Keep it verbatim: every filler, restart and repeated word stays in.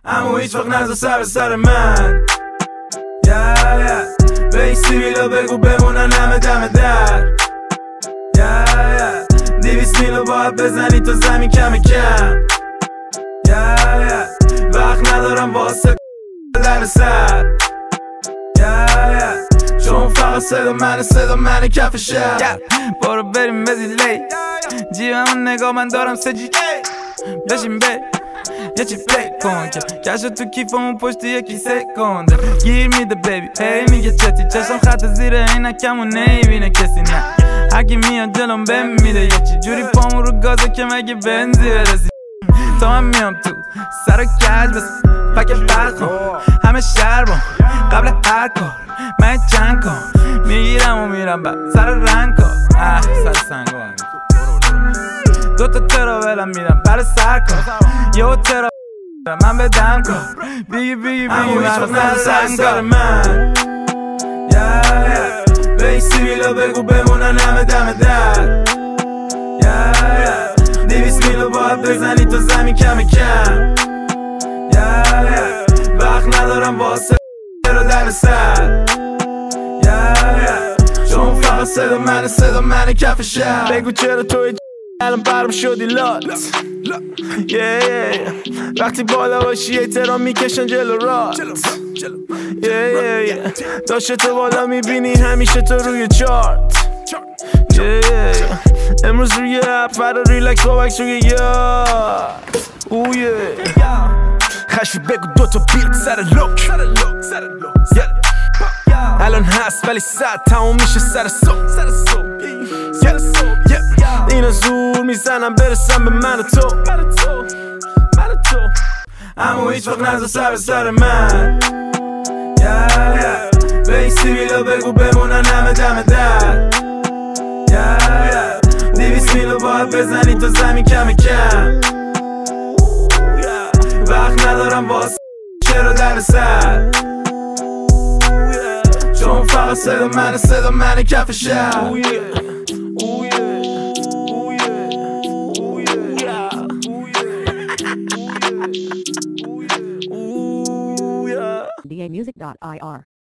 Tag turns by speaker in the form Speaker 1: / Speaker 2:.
Speaker 1: اما هیچ وقت نذار سر به سر من. yeah, yeah. به این سیبیلا بگو بمونن همه دم در. yeah, yeah. دیویس میلو باید بزنی تو زمین کم کم. yeah, yeah. وقت ندارم واسه در سر. yeah, yeah. چون فقط صدا منه، صدا منه کف شهر. yeah. برو بریم به دیلی جیبمون نگاه من دارم سجی بشین بی یه چی پلی کن که کشو تو کیفمون پشت یکی سکنده. گیر میده بیبی هی میگه چتی چشم خط زیر عینکمون نمیبینه کسی نه. هرکی میاد جلوم بهم میده یه چی جوری پامون رو گازه که مگه بنزی برسی. تا من میام تو سر و کج بس پک برخون همه شهر بام قبل هر کار من چند کن میگیرم و میرم بعد سر رنگ کن اه سر سنگان دوتا ترا ولم میرم برای سر کن یه ترا من بدم کن بیگی بیگی بیگی من رو سر سر من. به این سیبیلا بگو بمونن همه دم در. دیویس میلو باید بزنی تو زمین کم کم. وقت ندارم واسه رو در سر. چون فقط صدا منه، صدا منه کف شهر. بگو چرا توی الان برم شدی لات. yeah, yeah. وقتی بالا باشی احترام میکشن جلو رات. yeah, yeah, yeah. داشت تو بالا میبینی همیشه تو روی چارت. yeah, yeah, yeah. امروز روی اپ فردا ریلکس با وکس روی یاد. اوه yeah. خشی بگو دوتا بیت سر لوک. yeah. الان هست ولی ساعت تموم میشه سر صبح. اینا زور میزنم برسم به من و تو. اما هیچ وقت نذار سر به سر من. yeah, yeah. به این سیبیلا بگو بمونن همه دم در. yeah, yeah. دیویس میلو باید بزنی تو زمین کم کم. yeah. وقت ندارم واسه چرا در سر. yeah. چون فقط صدا منه، صدا منه کف شهر.
Speaker 2: d a music dot i r